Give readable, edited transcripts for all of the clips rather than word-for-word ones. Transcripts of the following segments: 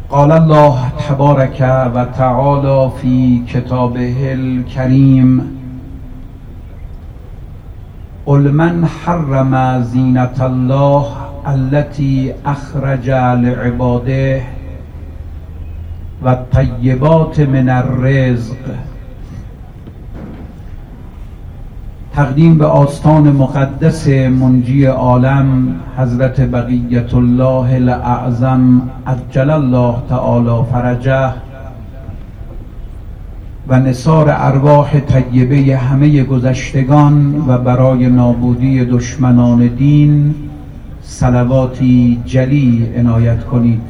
قال الله تبارك و تعالى في كتابه الكريم قل من حرم زینة الله التي أخرج لعباده و الطیبات من الرزق. تقدیم به آستان مقدس منجی عالم حضرت بقیة الله الاعظم عجل الله تعالی فرجه و نثار ارواح طیبه همه گذشتگان و برای نابودی دشمنان دین صلواتی جلی عنایت کنید.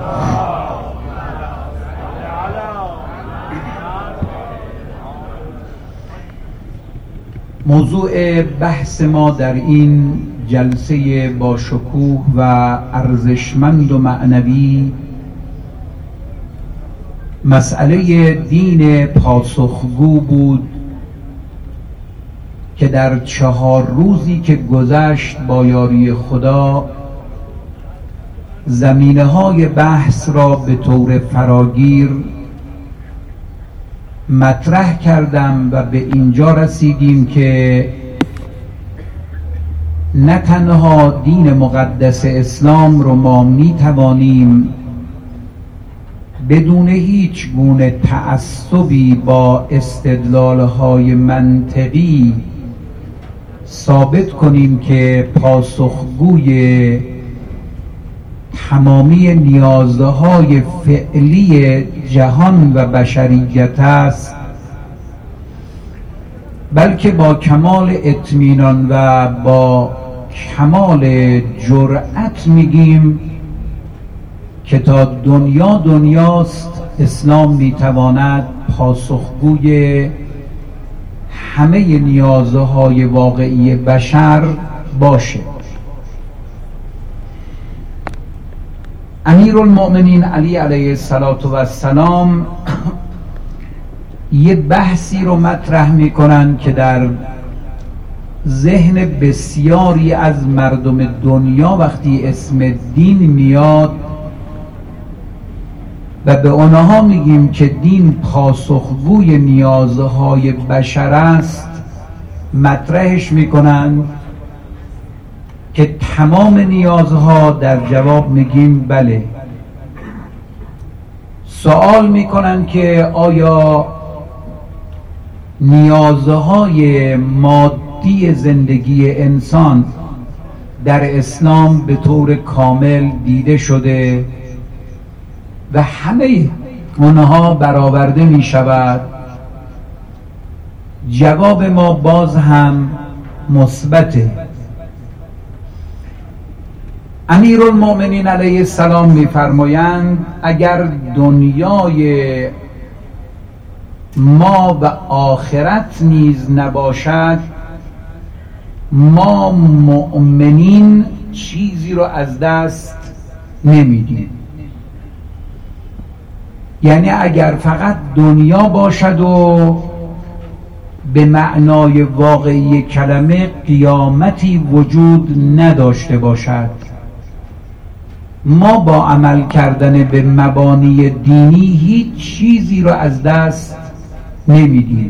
موضوع بحث ما در این جلسه با شکوه و ارزشمند و معنوی مسئله دین پاسخگو بود که در 4 روزی که گذشت با یاری خدا زمینه‌های بحث را به طور فراگیر مطرح کردم و به اینجا رسیدیم که نه تنها دین مقدس اسلام رو ما می توانیم بدون هیچ گونه تعصبی با استدلال‌های منطقی ثابت کنیم که پاسخگوی تمامی نیازهای فعلی جهان و بشریت است، بلکه با کمال اطمینان و با کمال جرأت میگیم که تا دنیاست اسلام میتواند پاسخگوی همه نیازهای واقعی بشر باشه. امیرالمؤمنین علی علیه السلام یه بحثی رو مطرح میکنن که در ذهن بسیاری از مردم دنیا وقتی اسم دین میاد و به آنها میگیم که دین پاسخگوی نیازهای بشر است، مطرحش میکنن که تمام نیازها، در جواب میگیم بله. سوال میکنن که آیا نیازهای مادی زندگی انسان در اسلام به طور کامل دیده شده و همه اونها برآورده می شود؟ جواب ما باز هم مثبته. امیرالمؤمنین علیه السلام می‌فرمایند اگر دنیای ما و آخرت نیز نباشد، ما مؤمنین چیزی رو از دست نمیدیم. یعنی اگر فقط دنیا باشد و به معنای واقعی کلمه قیامتی وجود نداشته باشد، ما با عمل کردن به مبانی دینی هیچ چیزی رو از دست نمیدیم.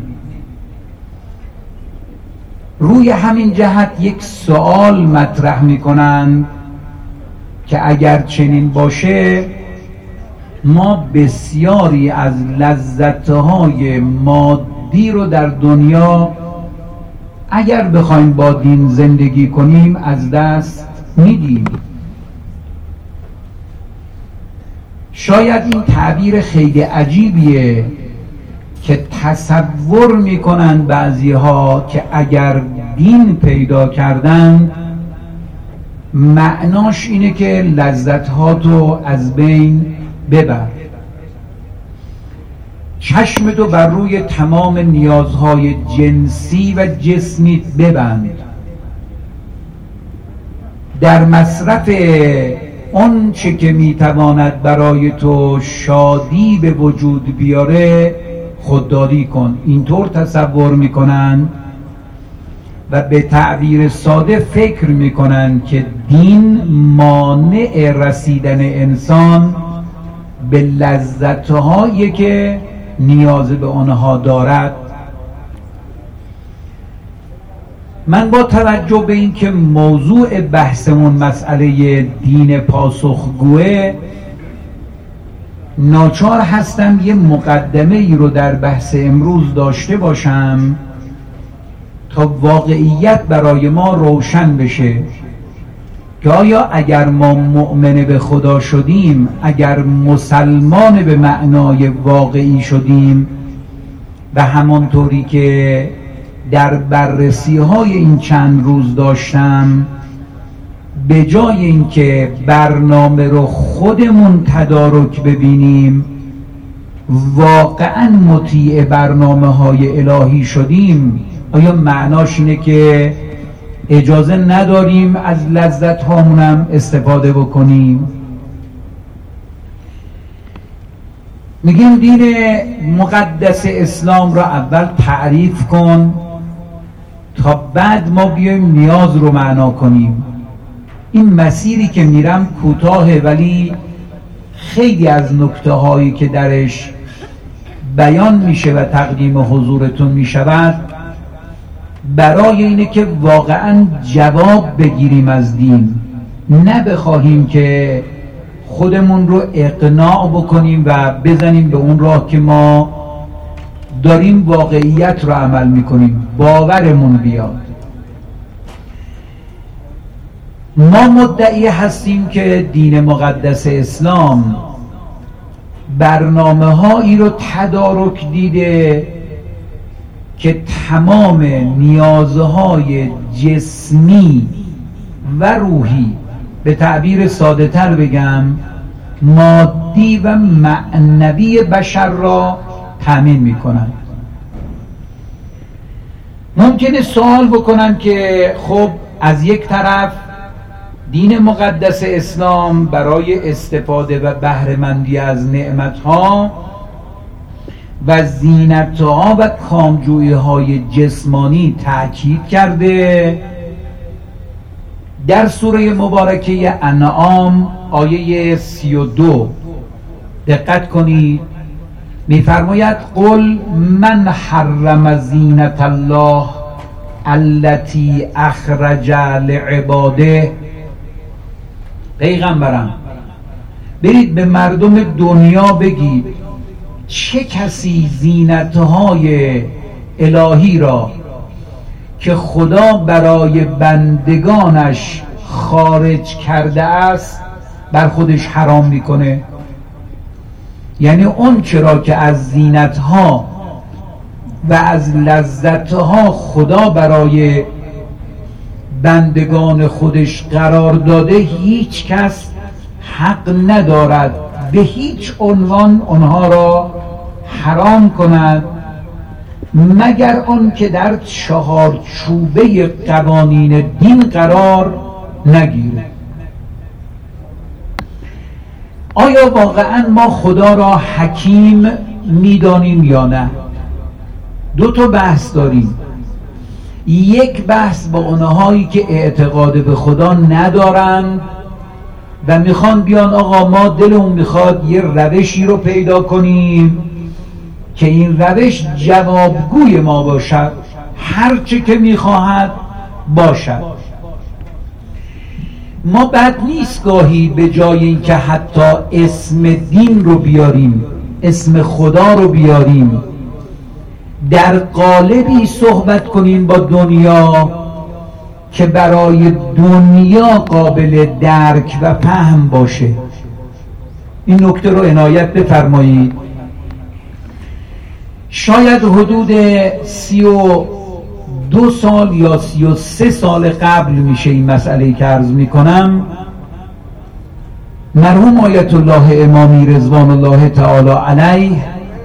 روی همین جهت یک سوال مطرح میکنن که اگر چنین باشه ما بسیاری از لذتهای مادی رو در دنیا اگر بخوایم با دین زندگی کنیم از دست میدیم. شاید این تعبیر خیلی عجیبیه که تصور میکنن بعضی ها که اگر دین پیدا کردن معناش اینه که لذت‌هاتو از بین ببر، چشمتو بر روی تمام نیازهای جنسی و جسمیت ببند، در مصرف اون چه که میتواند برای تو شادی به وجود بیاره خودداری کن. اینطور تصور میکنن و به تعبیر ساده فکر میکنن که دین مانع رسیدن انسان به لذت‌هایی که نیاز به آنها دارد. من با توجه به اینکه موضوع بحثمون مسئله دین پاسخگوه، ناچار هستم یه مقدمه ای رو در بحث امروز داشته باشم تا واقعیت برای ما روشن بشه که آیا اگر ما مؤمن به خدا شدیم، اگر مسلمان به معنای واقعی شدیم و همانطوری که در بررسی های این چند روز داشتم، به جای اینکه برنامه رو خودمون تدارک ببینیم واقعا مطیع برنامه های الهی شدیم، آیا معناش اینه که اجازه نداریم از لذت هامونم استفاده بکنیم؟ میگیم دین مقدس اسلام را اول تعریف کن تا بعد ما بیایم نیاز رو معنا کنیم. این مسیری که میرم کوتاهه، ولی خیلی از نکته هایی که درش بیان میشه و تقدیم حضورتون میشود برای اینه که واقعا جواب بگیریم از دین، نه بخواهیم که خودمون رو اقناع بکنیم و بزنیم به اون راه که ما داریم واقعیت رو عمل میکنیم، باورمون بیاد. ما مدعی هستیم که دین مقدس اسلام برنامه هایی رو تدارک دیده که تمام نیازهای جسمی و روحی، به تعبیر ساده تر بگم مادی و معنوی بشر را تامین می کنند. ممکنه سوال بکنن که خب از یک طرف دین مقدس اسلام برای استفاده و بهره‌مندی از نعمتها و زینتها و کامجویی‌های جسمانی تأکید کرده. در سوره مبارکه انعام آیه 32 دقت کنید، می‌فرماید قل من حرم زینت الله التي اخرج لعباده. پیغمبرم برید به مردم دنیا بگید چه کسی زینتهای الهی را که خدا برای بندگانش خارج کرده است بر خودش حرام میکنه. یعنی اون چرا که از زینتها و از لذتها خدا برای بندگان خودش قرار داده، هیچ کس حق ندارد به هیچ عنوان آنها را حرام کند مگر آن که در چهارچوبه قوانین دین قرار نگیره. آیا واقعا ما خدا را حکیم میدانیم یا نه؟ دو تا بحث داریم. یک بحث با اونهایی که اعتقاد به خدا ندارند و میخوان بیان آقا ما دلمون میخواد یه روشی رو پیدا کنیم که این روش جوابگوی ما باشد، هرچه که میخواهد باشد. ما بد نیست گاهی به جای اینکه حتی اسم دین رو بیاریم، اسم خدا رو بیاریم، در قالبی صحبت کنیم با دنیا که برای دنیا قابل درک و فهم باشه. این نکته رو عنایت بفرمایید. شاید حدود 32 سال یا 33 سال قبل میشه این مسئله که عرض میکنم، مرحوم آیت الله امامی رضوان الله تعالی علیه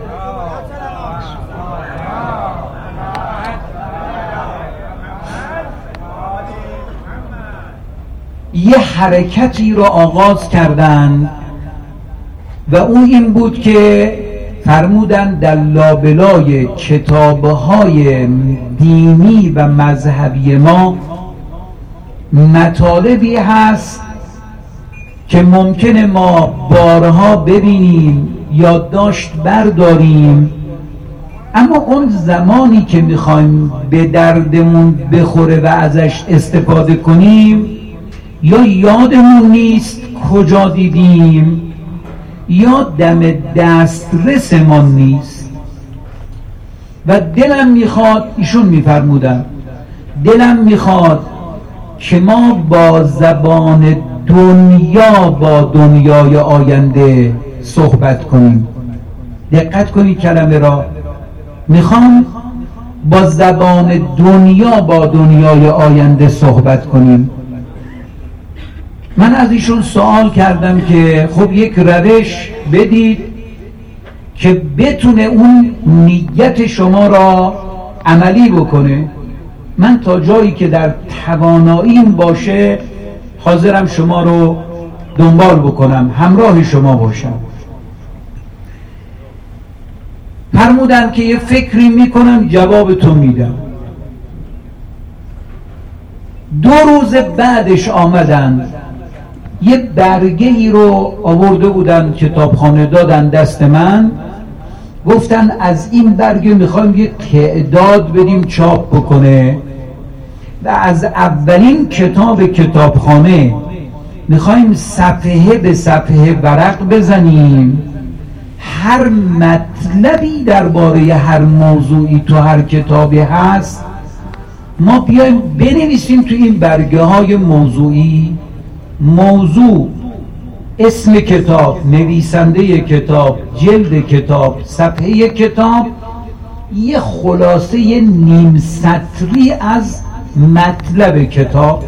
یه حرکتی را آغاز کردند و اون این بود که فرمودند در لابلای کتاب‌های دینی و مذهبی ما مطالبی هست که ممکنه ما بارها ببینیم، یادداشت برداریم، اما اون زمانی که میخوایم به دردمون بخوره و ازش استفاده کنیم یا یادمون نیست کجا دیدیم یا دم دسترسمون نیست. و دلم میخواد، ایشون میفرمودن، دلم میخواد که ما با زبان دنیا با دنیای آینده صحبت کنیم. دقت کنید کلمه را، میخوام با زبان دنیا با دنیای آینده صحبت کنیم. من از ایشون سوال کردم که خب یک روش بدید که بتونه اون نیت شما را عملی بکنه. من تا جایی که در تواناییم باشه حاضرم شما رو دنبال بکنم، همراه شما باشم. فرمودن که یه فکری میکنم جوابتون میدم. 2 روز بعدش آمدن یه برگه ای رو آورده بودن، کتابخانه دادن دست من، گفتن از این برگه میخوایم یه تعداد بدیم چاپ بکنه و از اولین کتابخانه میخوایم صفحه به صفحه ورق بزنیم، هر مطلبی درباره هر موضوعی تو هر کتابی هست ما بیایم بنویسیم تو این برگه های موضوعی، موضوع، اسم کتاب، نویسنده کتاب، جلد کتاب، صفحه کتاب، یه خلاصه نیم سطری از مطلب کتاب.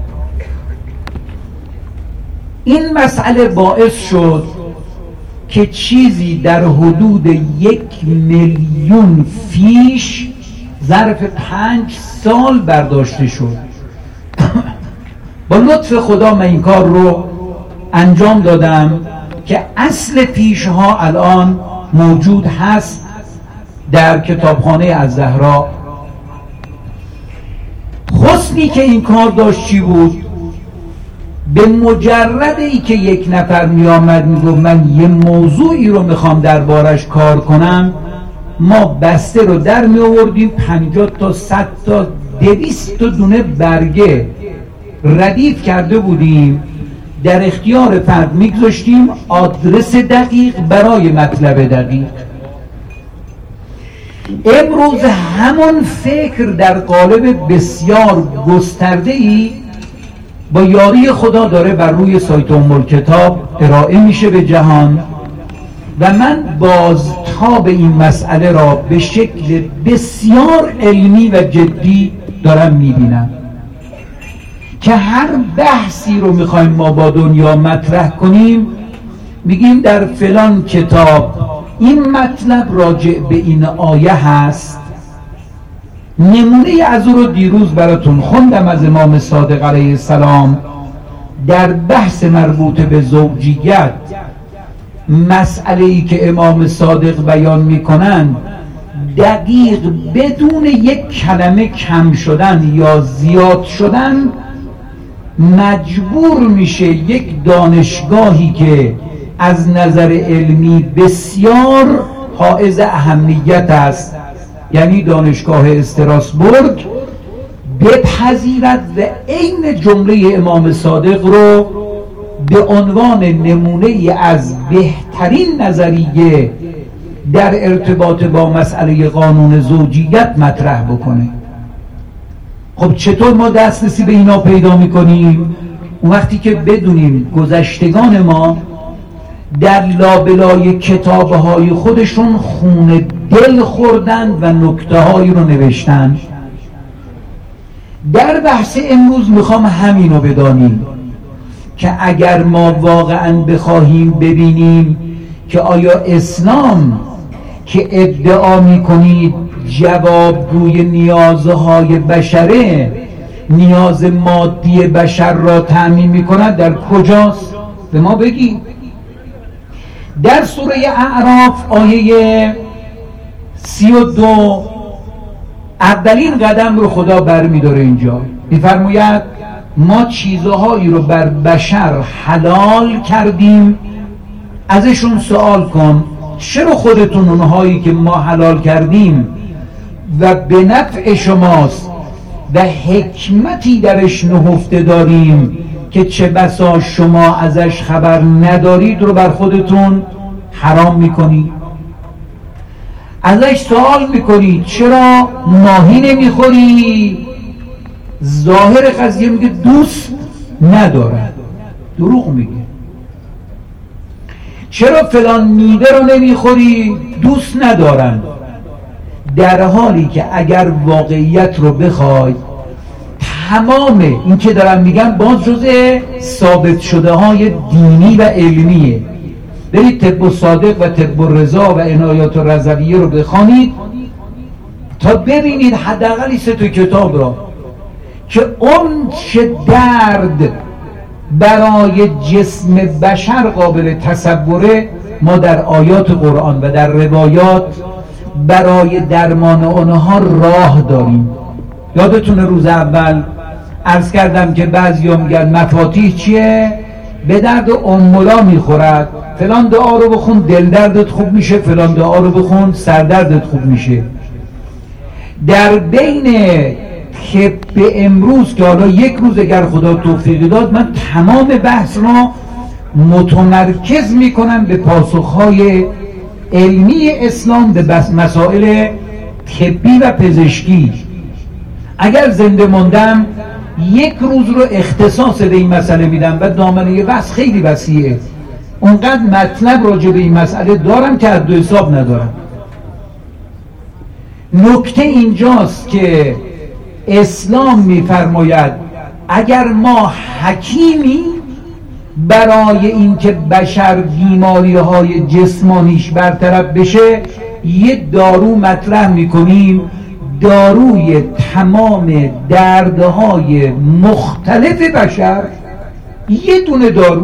این مسئله باعث شد که چیزی در حدود 1,000,000 فیش ظرف 5 سال برداشته شد. با لطف خدا من این کار رو انجام دادم که اصل فیش ها الان موجود هست در کتابخانه الزهرا. حسنی که این کار داشت چی بود؟ به مجرد ای که یک نفر می آمد می گفت من یه موضوعی رو میخوام دربارش کار کنم، ما بسته رو در می آوردیم، 50 تا 100 تا 200 تا دونه برگه ردیف کرده بودیم، در اختیار فرد میگذاشتیم، آدرس دقیق برای مطلب دقیق. امروز همون فکر در قالب بسیار گسترده‌ای با یاری خدا داره بر روی سایت کتاب ارائه میشه به جهان و من بازتاب این مسئله را به شکل بسیار علمی و جدی دارم میبینم که هر بحثی رو میخوایم ما با دنیا مطرح کنیم، میگیم در فلان کتاب این مطلب راجع به این آیه هست. نمونه از او رو دیروز براتون خوندم از امام صادق علیه السلام در بحث مربوط به زوجیت. مسئله ای که امام صادق بیان میکنن دقیق بدون یک کلمه کم شدن یا زیاد شدن مجبور میشه یک دانشگاهی که از نظر علمی بسیار حائز اهمیت است، یعنی دانشگاه استراسبورگ، بپذیرد و عین جمله امام صادق رو به عنوان نمونه از بهترین نظریه در ارتباط با مسئله قانون زوجیت مطرح بکنه. خب چطور ما دسترسی به اینا پیدا میکنیم؟ اون وقتی که بدونیم گذشتگان ما در لابلای کتابهای خودشون خون دل خوردن و نکته هایی رو نوشتن. در بحث امروز میخوام همینو بدانیم که اگر ما واقعا بخواهیم ببینیم که آیا اسلام که ادعا میکنید جوابگوی نیازهای بشره، نیاز مادی بشر را تأمین میکند، در کجاست؟ به ما بگید. در سوره اعراف آیه 32 اولین قدم رو خدا برمی‌داره. اینجا می‌فرماید ما چیزهایی رو بر بشر حلال کردیم، ازشون سوال کن چرا خودتون اونهایی که ما حلال کردیم و به نفع شماست و حکمتی درش نهفته داریم که چه بسا شما ازش خبر ندارید رو بر خودتون حرام میکنید. ازش سوال میکنید چرا ماهی نمیخوری؟ ظاهر قضیه میگه دوست ندارد، دروغ میگه. چرا فلان میوه رو نمیخوری؟ دوست ندارن. در حالی که اگر واقعیت رو بخوای، تمام این که دارم میگم باز جزء ثابت شده های دینی و علمیه. برید طب صادق و طب رضا و عنایات رضویه رو بخوانید تا ببینید حداقل 3 کتاب را که اون چه درد برای جسم بشر قابل تصوره ما در آیات قرآن و در روایات برای درمان آنها راه داریم. یادتونه روز اول عرض کردم که بعضیا میگن مفاتیح چیه؟ به درد امولا میخورد، فلان دعا رو بخون دل دردت خوب میشه، فلان دعا رو بخون سر دردت خوب میشه. در بین که به امروز که حالا یک روز اگر خدا توفیق داد من تمام بحث را متمرکز میکنم به پاسخهای علمی اسلام به مسائل طبی و پزشکی. اگر زنده ماندم یک روز رو اختصاص به این مسئله میدم و دامنه بحث خیلی وسیعه. اونقدر مطلب راجع به این مسئله دارم که حد و حساب ندارم. نکته اینجاست که اسلام میفرماید اگر ما حکیمی برای اینکه بشر بیماری‌های جسمانیش برطرف بشه یه دارو مطرح میکنیم، داروی تمام دردهای مختلف بشر، یه دونه دارو،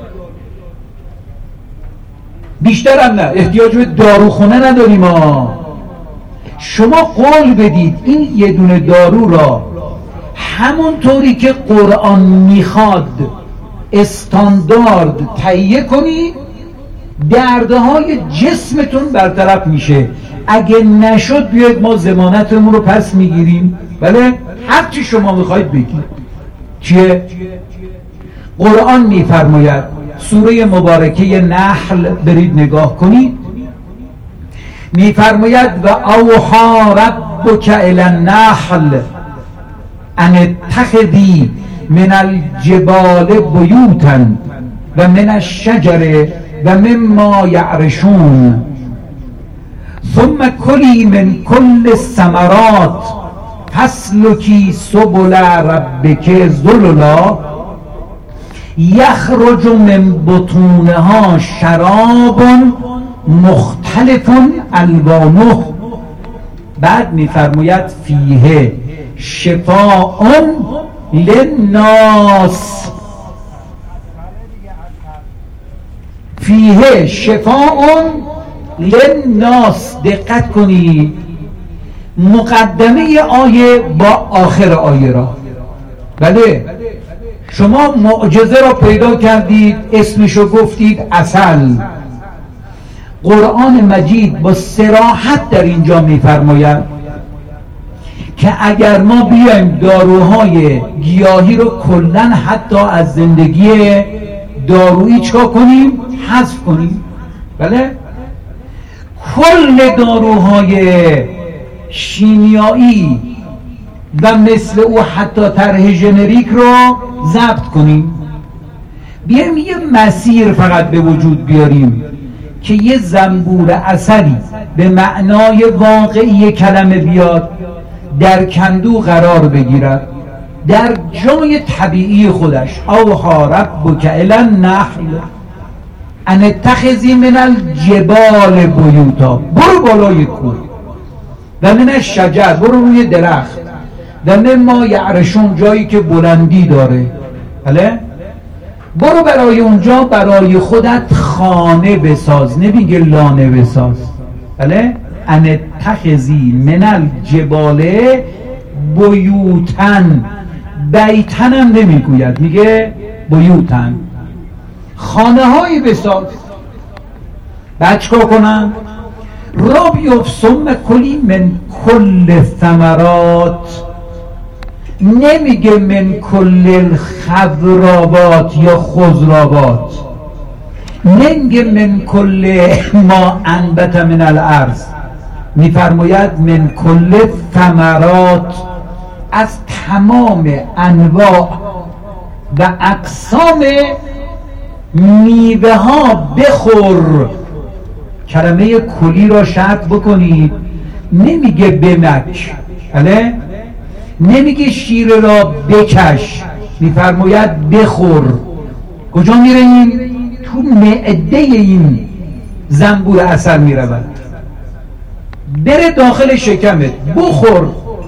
بیشتر هم نه، احتیاج به داروخونه نداریم شما قول بدید این یه دونه دارو را همونطوری که قرآن میخواد استاندارد تهیه کنید، دردهای جسمتون برطرف میشه. اگه نشد بیاید ما ضمانتمون رو پس میگیریم. بله هر چی شما میخواید بگید. چیه؟ قرآن میفرماید، سوره مبارکه نحل برید نگاه کنید، میفرماید و اوحی ربک الی النحل ان اتخذی من الجبال بیوتا و من الشجر و مما یعرشون ثم کلی من کل الثمرات فاسلکی سبل ربک ذللا یخرج من بطونها شراب مختلف الوانه. بعد میفرماید فیه شفاء للناس، فیه شفاء للناس. دقت کنید مقدمه آیه با آخر آیه را. بله شما معجزه را پیدا کردید، اسمشو گفتید عسل. قرآن مجید با صراحت در اینجا میفرماید که اگر ما بیایم داروهای گیاهی رو کلن حتی از زندگی دارویی چکا کنیم؟ حذف کنیم. بله کل داروهای شیمیایی و مثل او حتی طرح ژنریک رو ضبط کنیم. بیایم یه مسیر فقط به وجود بیاریم که یه زنبور عسلی به معنای واقعی کلمه بیاد، در کندو قرار بگیرد، در جای طبیعی خودش. اوحی ربک الی النحل ان اتخذی من الجبال بیوتا، برو بالای کوه، و من الشجر، برو روی درخت، و مما یعرشون، جایی که بلندی داره. بله برو برای اونجا برای خودت خانه بساز، نمیگه لانه بساز. بله ان اتخذی من الجبال بیوتن، بیتن هم نمیگوید، میگه بیوتن، خانه های بساز. بعد چکار کنم؟ را بیفت ثم کلی من کل ثمرات، نمیگه من کل الخضروات یا خضروات، نمیگه من کل ما انبت من الارض، میفرماید من کل ثمرات، از تمام انواع و اقسام میوه ها بخور. کلمه کلی را شرط بکنید، نمیگه بمک، بله؟ نمیگه شیر را بکش، میفرماید بخور. کجا میره این؟ تو معده این زنبور عسل میرود، بره داخل شکمت، بخور.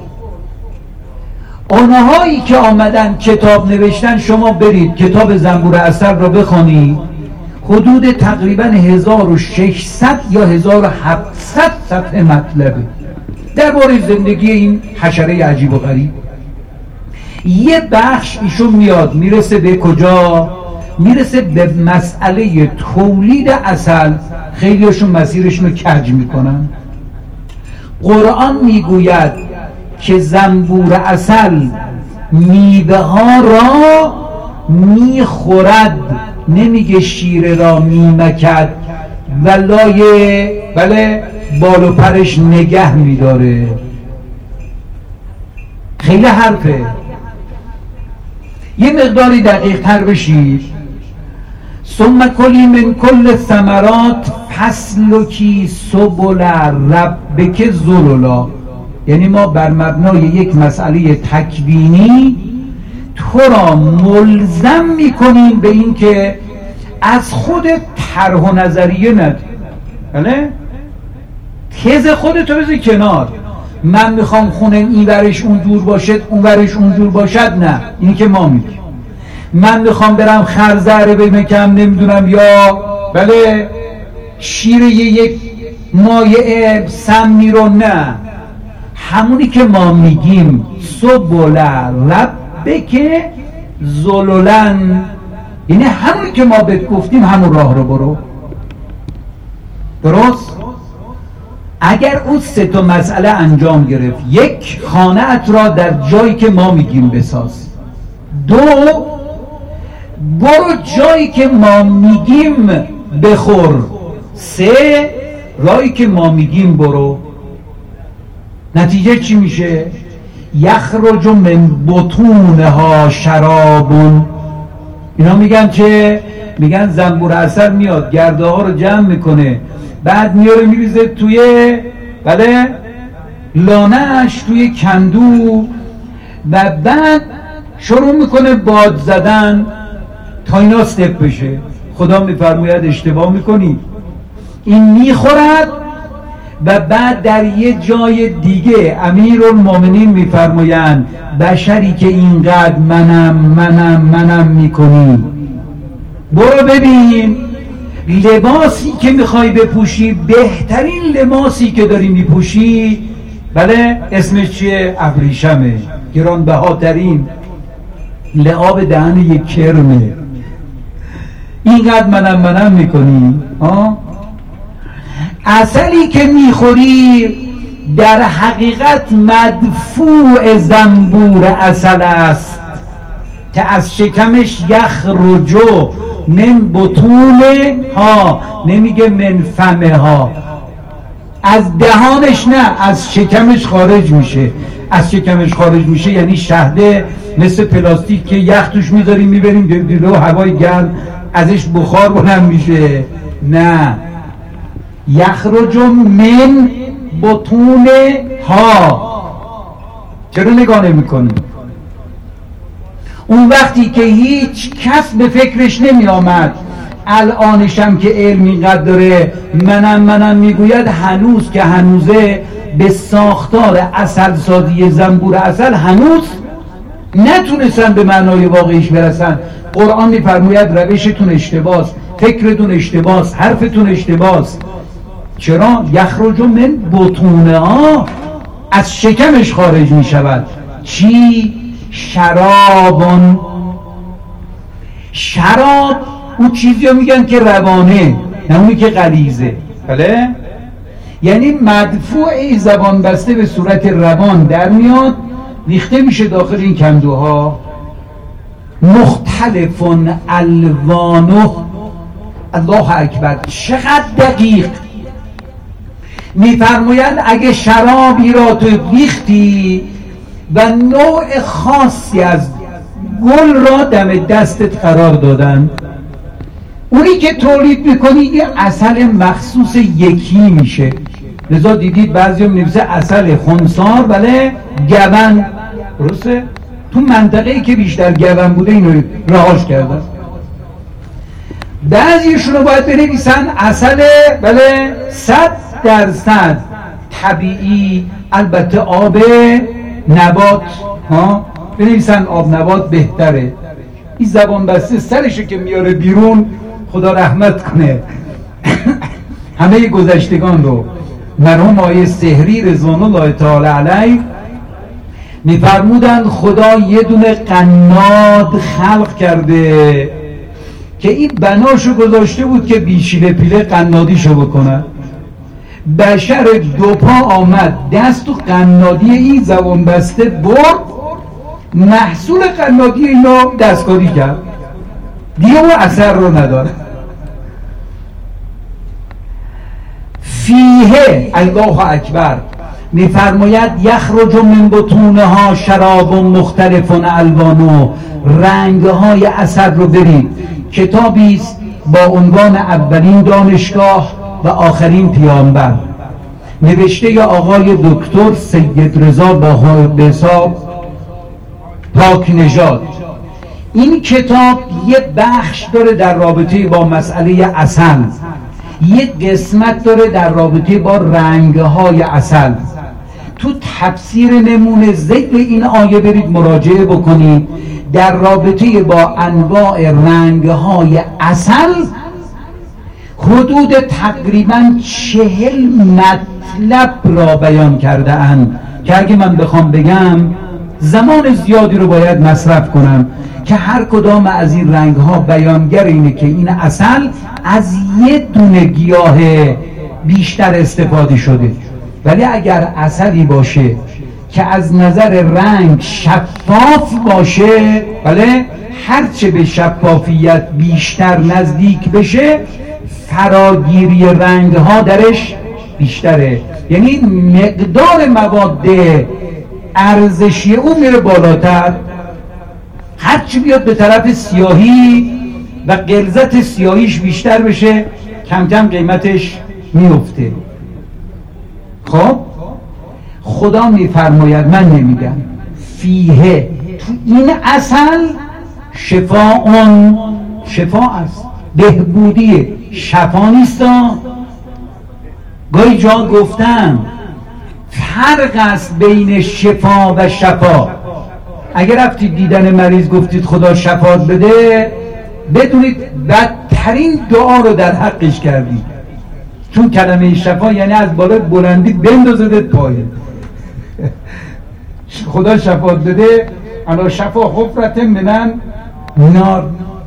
آنهایی که آمدن کتاب نوشتن، شما برید کتاب زنبور عسل را بخوانید، حدود تقریبا 1600 یا 1700 صفحه مطلبه درباره زندگی این حشره عجیب و غریب. یه بخش ایشون میاد میرسه به کجا؟ میرسه به مسئله تولید عسل. خیلیشون مسیرشون رو کج میکنن. قرآن میگوید که زنبور عسل میوه ها را میخورد، نمیگه شیر را میمکد و لای بله بال و پرش نگه میداره. خیلی حرفه. یه مقداری دقیق تر بشید. ثم کلی من کل ثمرات فسلکی سبل ربک ذللا، یعنی ما بر مبنای یک مسئله تکوینی تو را ملزم میکنیم به این که از خود طرح و نظریه ندی، بله؟ تز خودتو بذاری کنار. من میخوام خونه این ورش اونجور باشد اون ورش اونجور باشد، نه، اینی که ما میگیم. من میخوام برم خرزره بمکم، نمیدونم، یا بله شیر یک مایع سمی رو، نه، همونی که ما میگیم سبل ربک ذللا، یعنی همونی که ما بهت گفتیم همون راه رو برو. درست؟ اگر اون سه تا مسئله انجام گرفت، یک، خانه ات را در جایی که ما میگیم بساز. دو، برو جایی که ما میگیم بخور. سه، راهی که ما میگیم برو. نتیجه چی میشه؟ یخرج من بطونها شراب. اینا میگن که میگن زنبور عسل میاد گرده ها رو جمع میکنه، بعد میاره میریزه توی بله لانه‌اش، توی کندو، و بعد شروع میکنه باد زدن تا اینا استپ بشه. خدا میفرماید اشتباه میکنی، این میخورد و بعد در یه جای دیگه امیرالمومنین میفرمایند بشری که اینقدر منم میکنی، برو ببین لباسی که میخوای بپوشی، بهترین لباسی که داری میپوشی، بله اسمش چیه؟ ابریشمه، گرانبهاترین لعاب دهن یک کرمه. اینقدر منم میکنی. عسلی که میخوری در حقیقت مدفوع زنبور عسل است که از شکمش یخرج من بطونه ها، نمیگه من فمه ها، از دهانش نه، از شکمش خارج میشه. از شکمش خارج میشه یعنی شهده مثل پلاستیک که یخ توش میذاریم میبریم دیلو هوای گرم ازش بخار بلند میشه، نه، یخرج من بطونه ها. چرا نگاه نمی‌کنی؟ اون وقتی که هیچ کس به فکرش نمی آمد، الانشم که علم اینقدر داره منم میگوید، هنوز که هنوزه به ساختار عسل سازی زنبور عسل هنوز نتونستن به معنای واقعیش برسن. قرآن میفرماید روشتون اشتباس، فکرتون اشتباس، حرفتون اشتباس. چرا؟ یخرج من بطونه ها، از شکمش خارج می شود. چی؟ شرابون. شراب اون چیزی رو میگن که روانه، نه اونی که غلیظه. بله؟ یعنی مدفوع زبان بسته به صورت روان در میاد، ریخته میشه داخل این کندوها. مختلفون الوانه. الله اکبر، چقدر دقیق. میفرماید اگه شرابی را تو ریختی و نوع خاصی از گل را دم دستت قرار دادن، اونی که تولید میکنی یه عسل مخصوص یکی میشه. لذا دیدید بعضی هم نویسه عسل خنثار، بله، گون. درسته؟ تو منطقه‌ای که بیشتر گون بوده اینو رهاش کردن. بعضیشون رو باید بنویسن عسل، بله، 100% طبیعی، البته آب نبات بنویسن، آب نبات بهتره. این زبان بسته سرشه که میاره بیرون، خدا رحمت کنه همه گذشتگان رو. مرحوم آیه سحری رضوان الله تعالی علیه میفرمودن خدا یه دونه قناد خلق کرده که این بناشو گذاشته بود که بیشیله پیله قنادیشو بکنن. بشر دو پا آمد دست و قنادی این زبان بسته برد، محصول قنادی اینو دستکاری کرد، دیگه اون اثر رو نداره. فیه، الله اکبر، میفرماید یخرج من بطونها شراب مختلف الوانه. رنگهای عسل رو برید. کتابی است با عنوان اولین دانشگاه و آخرین پیامبر، نوشته ی آقای دکتر سید رضا به حساب پاک نژاد. این کتاب یه بخش داره در رابطه با مسئله عسل، یه قسمت داره در رابطه با رنگهای عسل. تو تفسیر نمونه ذکر این آیه برید مراجعه بکنید. در رابطه با انواع رنگهای عسل حدود تقریباً 40 مطلب را بیان کرده اند که اگه من بخوام بگم زمان زیادی رو باید مصرف کنم که هر کدام از این رنگها بیانگر اینه که این عسل از یه دونه گیاه بیشتر استفاده شده. ولی اگر عسلی باشه که از نظر رنگ شفاف باشه، بله، هرچه به شفافیت بیشتر نزدیک بشه فراگیری رنگ ها درش بیشتره، یعنی مقدار مواد ارزشی اون میره بالاتر. هرچی بیاد به طرف سیاهی و غلظت سیاهیش بیشتر بشه کم کم قیمتش میفته. خب خدا میفرماید، من نمیگم، فیه، تو این عسل شفاء، شفا است، بهبودیه، شفا نیستا. گاهی جا گفتم فرق است بین شفا و شفا. اگر رفتید دیدن مریض گفتید خدا شفات بده، بدونید بدترین دعا رو در حقش کردید، چون کلمه شفا یعنی از بالای بلندی بندازدت پایین. خدا شفات بده، الا شفا حفرت منن نار.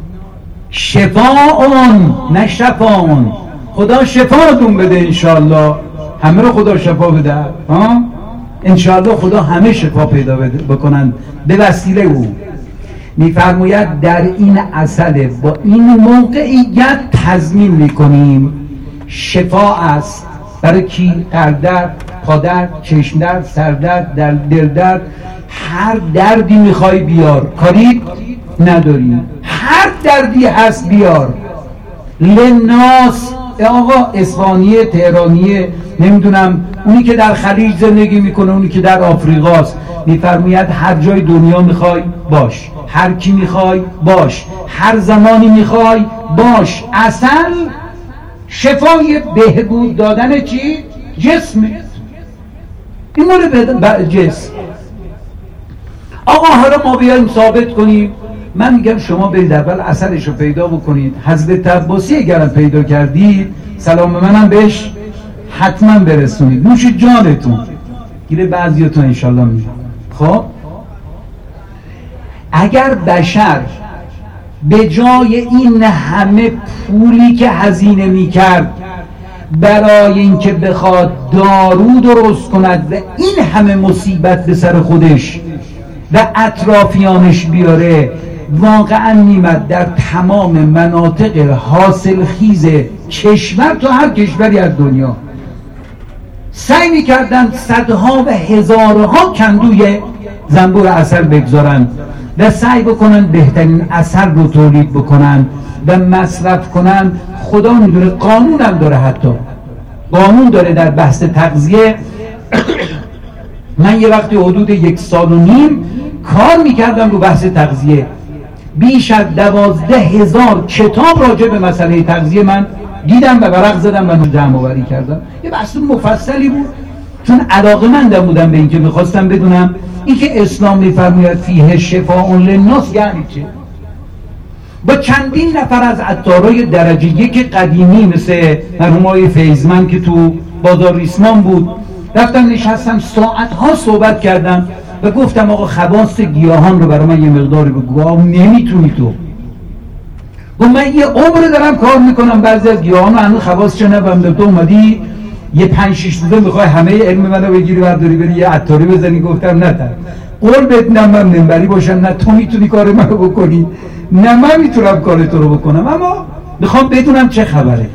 شفاون نه شفاون. خدا شفاتون بده انشاءالله، همه رو خدا شفا بده، انشاءالله خدا همه شفا پیدا بکنن به وسیله او. میفرماید در این عسل با این موقعیت تضمین میکنیم شفا است. برای کی؟ قلب‌درد، پادرد، چشم درد، سردرد، دل درد، هر دردی میخوای بیار، کاری نداری، هر دردی هست بیار. لناس، آقا اصفهانیه، تهرانیه، نمیدونم اونی که در خلیج زندگی میکنه، اونی که در آفریقاست، میفرماید هر جای دنیا میخوای باش، هر کی میخوای باش، هر زمانی میخوای باش. اصل شفای بهبود دادن چی؟ جسم. این مورد جسم. آقا حالا ما بیاییم ثابت کنیم. من میگم شما برید اول اثرش رو پیدا بکنید. حضرت عباسی اگرم پیدا کردید سلام منم بهش حتما برسونید، نوش جانتون. گیره بعضیاتون انشالله میگم. خب اگر بشر به جای این همه پولی که هزینه میکرد برای اینکه بخواد دارو درست کند و این همه مصیبت به سر خودش و اطرافیانش بیاره، واقعا میمد در تمام مناطق حاصل خیز کشور، تو هر کشوری از دنیا سعی میکردن صدها و هزارها کندوی زنبور عسل بگذارن و سعی بکنن بهترین عسل رو تولید بکنن و مصرف کنن. خدا میدونه قانون هم داره، حتی قانون داره در بحث تغذیه. من یه وقتی حدود 1.5 سال کار میکردم رو بحث تغذیه. بیش از 12,000 کتاب راجع به مسئله تغذیه من دیدم و ورق زدم و جمع آوری کردم. یه بحث مفصلی بود، چون علاقه‌مند بودم به اینکه میخواستم بدونم این که اسلام میفرماید فیه شفاء للناس یعنی چه. با چندین نفر از عطارای درجه یک قدیمی مثل مرحوم آقای فیضمن که تو بازار ریسمان بود رفتم نشستم، ساعتها صحبت کردم و گفتم آقا خواص گیاهان رو برای من یه مقداری بگو. نمیتونی تو. و من یه عمر دارم کار میکنم، بعضی از گیاهان رو هنوز خواص چه نفهمیدم. تو اومدی یه 5-6 روزه میخوای همه علم منو بگیری برداری بری یه عطاری بزنی. گفتم نه تر قول بهت نه من منبری باشم، نه تو میتونی کار منو بکنی نه من میتونم کار تو رو بکنم، اما میخوام بدونم چه خبره.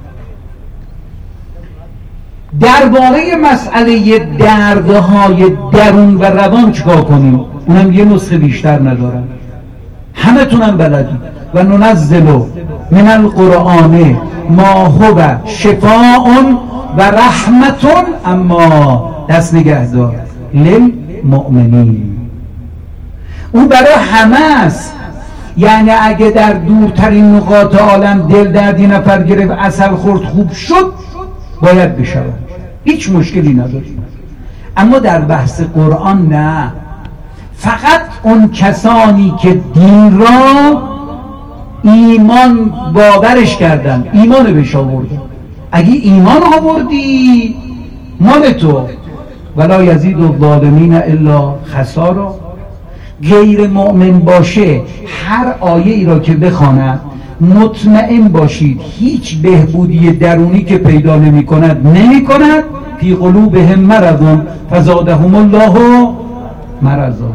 درباره مسئله دردهای درون و روان چیکار کنیم؟ اونم یه نسخه بیشتر ندارم، همه تونم بلدی. و ننزل من القرآن ما هو شفاء و رحمت، اما دست نگهدار للمؤمنین. اون برای همه است. یعنی اگه در دورترین نقاط عالم دل درد یه نفر گرفت عسل خورد خوب شد، باید بشود، هیچ مشکلی نداریم. اما در بحث قرآن نه، فقط اون کسانی که دین را ایمان باورش کردن، ایمان بهش آوردن. اگه ایمان آوردی مال تو، ولا یزید الظالمین الا خسارا. غیر مؤمن باشه هر آیه ای را که بخواند مطمئن باشید هیچ بهبودی درونی که پیدا نمی کند. فی قلوبهم مرض فزادهم الله مرضا.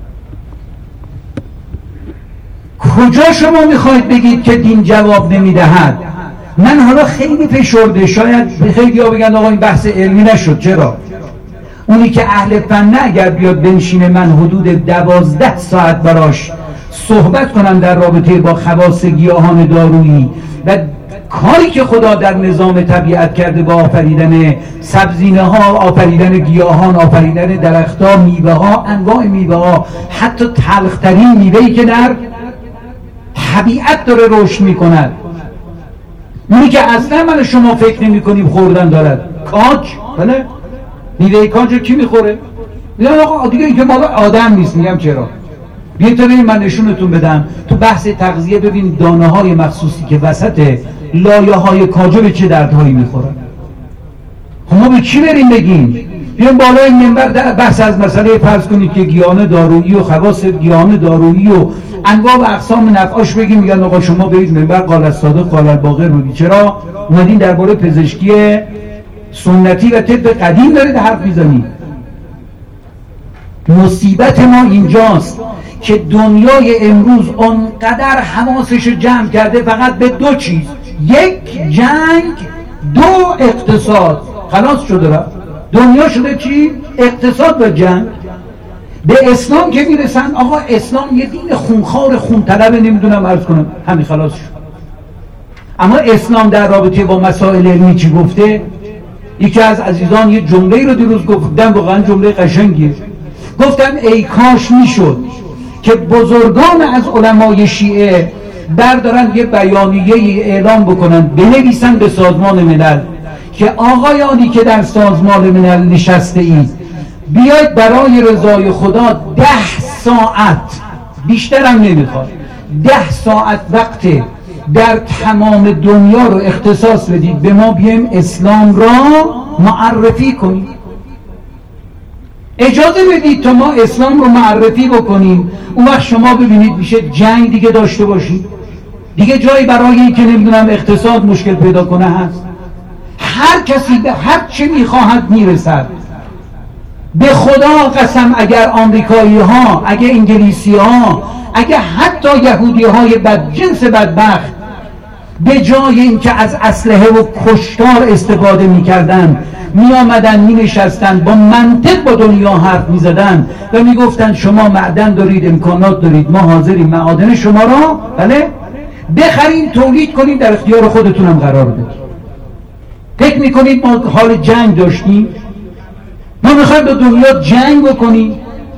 کجا شما میخواید بگید که دین جواب نمیدهد؟ من حالا خیلی فشرده، شاید خیلی ها بگن آقا این بحث علمی نشد. چرا؟ اونی که اهل فن اگر بیاد بنشینه من حدود 12 ساعت براش صحبت کنم در رابطه با خواص گیاهان دارویی و کاری که خدا در نظام طبیعت کرده با آفریدن سبزینه ها، آفریدن گیاهان، آفریدن درخت ها، میوه ها، انواع میوه ها، حتی تلخترین میوهی که در طبیعت داره رشد میکند، اونی که اصلا من شما فکر نمی کنیم خوردن دارد. کاج، بله؟ میوه کاج رو کی میخوره؟ میگم آقا دیگه این که مال آدم نیست. میگم چرا؟ بیایید تا ببین من نشونتون بدم. تو بحث تغذیه ببین دانه های مخصوصی که وسط لایه های کاجو به چه دردهایی میخورن. ما به کی بریم بگیم؟ بیایم بالای منبر در بحث از مسئله فرض کنید که گیاهان دارویی و خواص گیاهان دارویی و انواع و اقسام نفعاش بگیم. میگن آقا شما برید منبر قال الصادق قال الباقر رو. چرا؟ اومدین درباره پزشکی سنتی و طب قدیم دارید حرف میزنید. مصیبت ما اینجاست که دنیای امروز اونقدر حماسش جمع کرده فقط به دو چیز: یک جنگ، دو اقتصاد. خلاص شده رفت دنیا شده چی؟ اقتصاد و جنگ. به اسلام که میرسن آقا اسلام یه دین خونخوار خونطلبه، نمیدونم عرض کنم، همین خلاص شد. اما اسلام در رابطه با مسائل علمی چی گفته؟ یکی از عزیزان یه جمله رو دیروز گفتم، واقعا جمله قشنگیه. گفتم ای کاش میشد که بزرگان از علمای شیعه بردارن یه بیانیه اعلام بکنن، بنویسن به سازمان ملل که آقایانی که در سازمان ملل نشسته اید بیاید برای رضای خدا 10 ساعت، بیشترم نمیخواد، 10 ساعت وقت در تمام دنیا رو اختصاص بدید به ما، بیایم اسلام را معرفی کنیم. اجازه بدید تا ما اسلام رو معرفی بکنیم، اون وقت شما ببینید میشه جنگ دیگه داشته باشید، دیگه جایی برای این که نمیدونم اقتصاد مشکل پیدا کنه هست. هر کسی به هر چه میخواهد میرسد. به خدا قسم اگر آمریکایی ها، اگر انگلیسی ها، اگر حتی یهودی های بدجنس بدبخت به جای اینکه از اسلحه و کشتار استفاده میکردن می آمدن می نشستن با منطق با دنیا حرف می زدن و می گفتن شما معدن دارید، امکانات دارید، ما حاضریم معادن شما را بله بخریم، تولید کنیم، در اختیار خودتونم قرار بدید. فکر می کنید ما حال جنگ داشتیم؟ ما میخوایم با دنیا جنگ بکنیم؟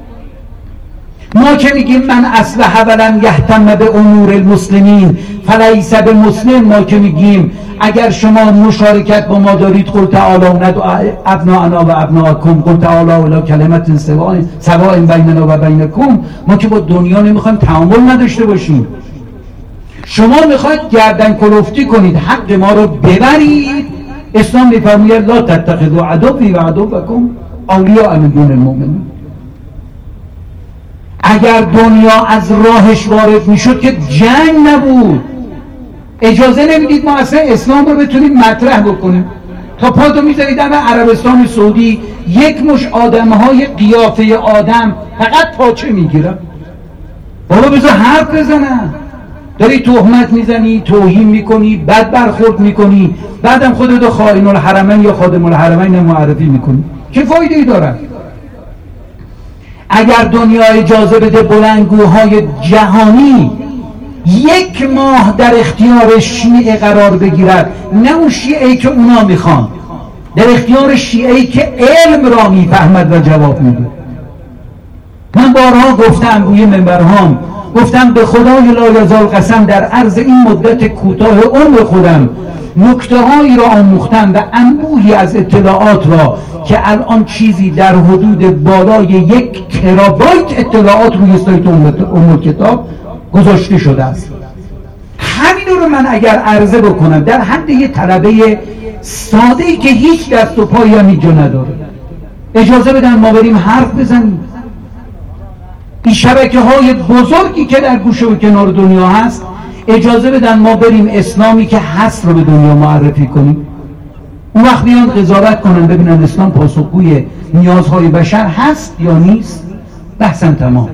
ما که میگیم من اصلح ولم یهتم به امور المسلمین فلیس به مسلم، ما که میگیم اگر شما مشارکت با ما دارید قل تعالوا ندعو ابناءنا و ابناءکم قل تعالوا الی کلمة سواء بیننا و بینکم، ما که با دنیا نمیخوایم تعامل نداشته باشیم. شما میخواید گردن کلفتی کنید، حق ما رو ببرید. اسلام میفرماید لا تتخذوا عدوی و عدوکم اولیاء من دون المؤمنین. اگر دنیا از راهش وارد میشد که جنگ نبود. اجازه نمیدید ما اصلا اسلام رو بتونیم مطرح بکنیم. تا پاتو میذارید در عربستان سعودی یک مش آدمهای قیافه آدم فقط پاچه میگیرن. بابا بذار حرف بزنن. داری تهمت میزنی، توهین میکنی، بد برخورد میکنی، بعدم خودتو خائن الحرمین یا خادم الحرمین معرفی میکنی. چه فایده ای داره؟ اگر دنیا اجازه بده بلندگوهای جهانی یک ماه در اختیار شیعه قرار بگیرد، نه اون شیعه‌ای که اونا میخوان، در اختیار شیعه‌ای که علم را میفهمد و جواب میده. من بارها گفتم روی منبرهام، گفتم به خدای لا یزال قسم در عرض این مدت کوتاه عمر خودم نکته‌هایی را آموختم و انبوهی از اطلاعات را که الان چیزی در حدود بالای 1 ترابایت اطلاعات روی سایت ام کتاب گذاشته شده است. همین رو من اگر عرضه بکنم در حد یه طلبه ساده‌ای که هیچ دست و پایی هم اینجا نداره، اجازه بدن ما بریم حرف بزنیم. این شبکه‌های بزرگی که در گوشه و کنار دنیا هست اجازه بدن ما بریم اسلامی که هست رو به دنیا معرفی کنیم. اون وقت بیان قضاوت کنن ببینن اسلام پاسخگوی نیازهای بشر هست یا نیست. بحثم تمام.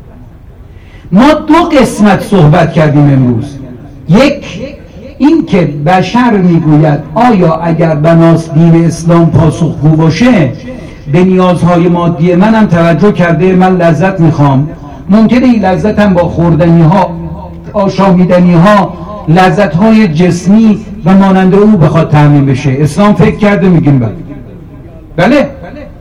ما 2 قسمت صحبت کردیم امروز. یک این که بشر میگوید آیا اگر بناس دین اسلام پاسخگو باشه به نیازهای مادی منم توجه کرده، من لذت میخوام، ممکنه این لذتم با خوردنی ها، آشامیدنی ها، لذت های جسمی و مانند او بخواد تامین بشه. اسلام فکر کرده میگیم بله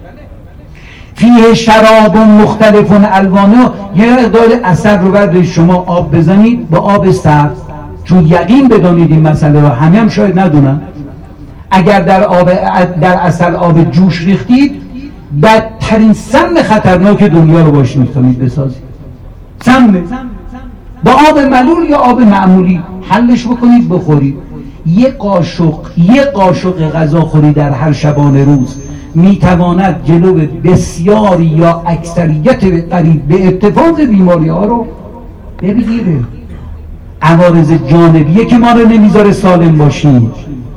فیه شراب مختلف الوانه. یه مقدار عسل رو بعد شما آب بزنید با آب سرد، چون یقین بدانید این مسئله رو همه هم شاید ندونن، اگر در عسل آب جوش ریختید بدترین سم خطرناک دنیا رو باش میتونید بسازید. سم با آب ملول یا آب معمولی حلش بکنید بخورید. یه قاشق غذاخوری در هر شبانه روز میتواند جلو بسیاری یا اکثریت قریب به اتفاق بیماری ها رو بگیره. عوارض جانبیه که ما رو نمیذاره سالم باشیم.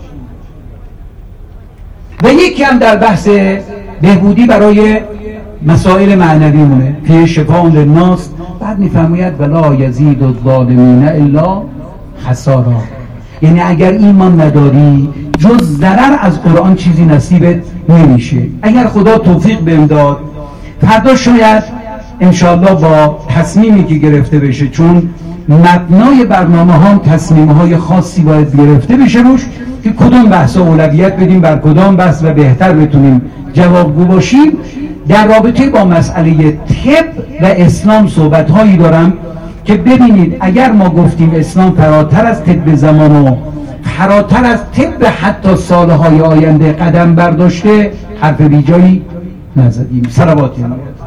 و یکی هم در بحث بهبودی برای مسائل معنوی مونه، فی شفاء للناس. بعد میفرماید ولا یزید الظالمین الا خسارا. یعنی اگر ایمان نداری جز ضرر از قرآن چیزی نصیبت نمیشه. اگر خدا توفیق بهم داد فردا شاید انشاءالله با تصمیمی که گرفته بشه، چون مبنای برنامه ها تصمیم های خاصی باید گرفته بشه روش که کدوم بحث اولویت بدیم بر کدام بحث و بهتر بتونیم جوابگو باشیم. در رابطه با مسئله طب و اسلام صحبت هایی دارم که ببینید اگر ما گفتیم اسلام فراتر از طب زمان و فراتر از طب حتی سالهای آینده قدم برداشته، حرف بیجایی نزدیم. صلوات